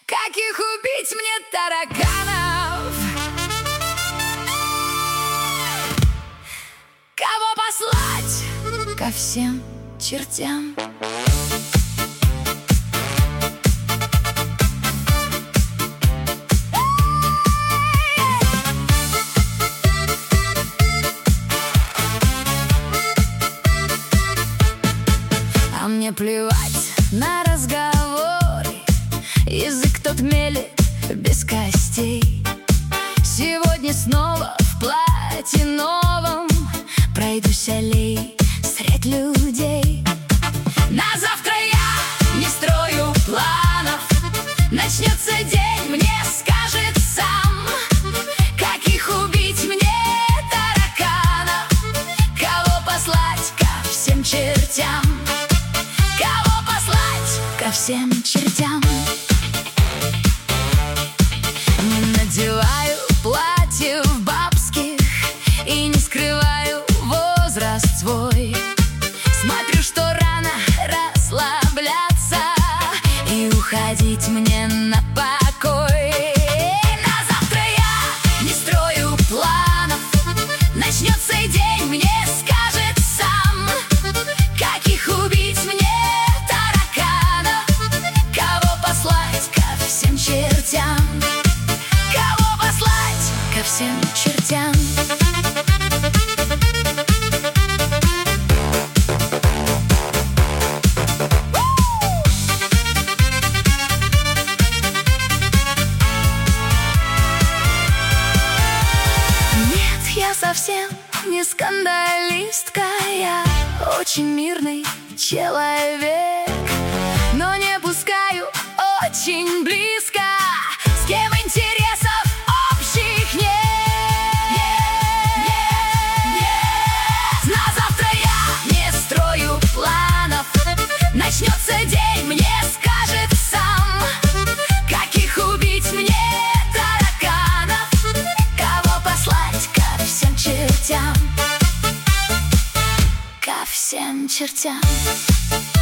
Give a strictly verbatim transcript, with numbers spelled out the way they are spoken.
Как их убить мне, тараканов? Кого послать ко всем чертям? А мне плевать на разговоры, язык тот мелет без костей. Сегодня снова в платье новом пройдусь аллей средь людей. На завтра я не строю планов, начнется день, мне скажет сам. Как их убить мне, тараканов? Кого послать ко всем чертям? Кого послать ко всем чертям? Надеваю платье в бабских и не скрываю возраст свой. Смотрю, что рано расслабляться и уходить мне на покой. На завтра я не строю планов, начнется день, мне скажет сам. Как их убить мне, тараканов? Кого послать ко всем чертям? Кого послать ко всем чертям? Нет, я совсем не скандалистка, я очень мирный человек, но не пускаю очень близко, с кем интересов общих нет. На завтра я не строю планов, начнется день, мне скажет сам. Как их убить мне, тараканов? Кого послать ко всем чертям? Ко всем чертям.